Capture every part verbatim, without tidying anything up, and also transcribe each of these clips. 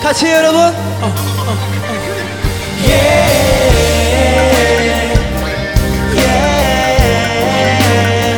같이 해요 여러분. 어, 어, 어. Yeah, yeah,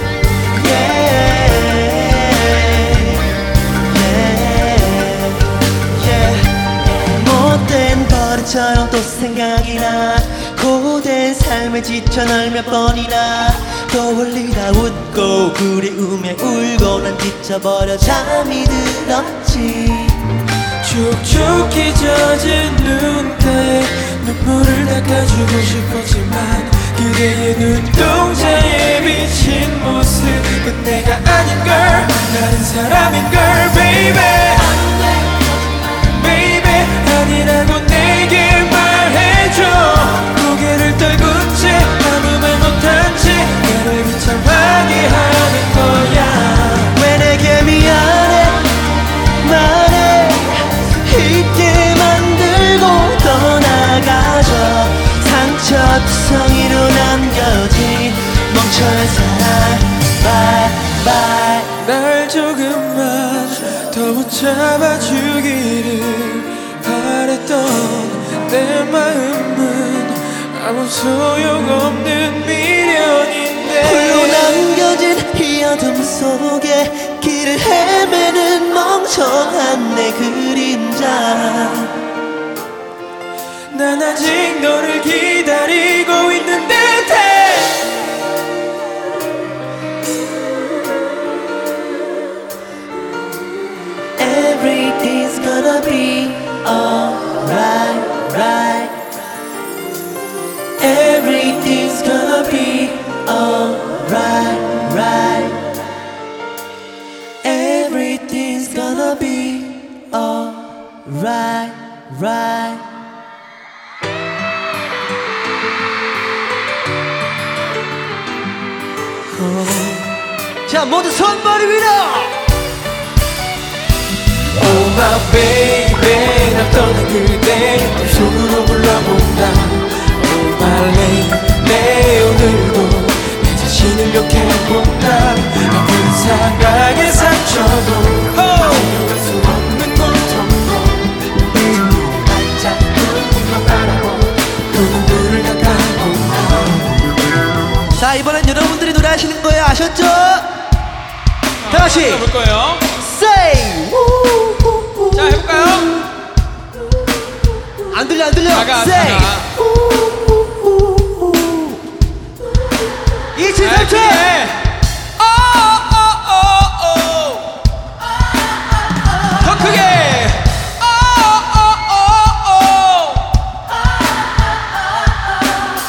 yeah, yeah. 못된 버릇처럼 또 생각이 나. 고된 삶에 지쳐 널 몇 번이나 떠올리다 웃고 그리우며 울고 난 지쳐버려 잠이 들었지. 축축히 젖은 눈가에 눈물을 닦아주고 싶었지만 그대의 눈동자에 비친 모습은 내가 아닌걸, 다른 사람인걸. Baby, baby 아니라고 내게 말해줘. 고개를 떨군 채 아무 말 못한 채 나를 비참하게 하는 거야. 왜 내게 미안해 말해. 잊게 만들고 떠나가줘. 상처투성이로 남겨진 멍청한 사랑. Bye bye. 날 조금만 더 붙잡아주기를 바랬던 내 마음은 아무 소용없는 미련인데. 홀로 남겨진 이 어둠 속에 길을 헤매는 멍청한 내 그림자. 난 아직 너를 기다리고 있는 듯해. Everything's gonna be alright, right. Everything's gonna be alright, right. Everything's gonna be alright, right. Oh. 자, 모두 손머리 위로. Oh my baby, 날 떠난 그대 속으로 불러본다. Oh my lady, 내 오늘도 내 자신을 욕해본다. 아픈 사랑의 상처도 이어갈 수 없는 고통도 눈물을 반짝이는 바라보 눈물을 닦아본다. 자, 이번엔 여러분들이 노래하시는 거예요. 아셨죠? 다 같이 해볼 거예요. Say. 자, 해볼까요? 안 들려 안 들려. 자가, Say. 자가. 이칠 삼칠.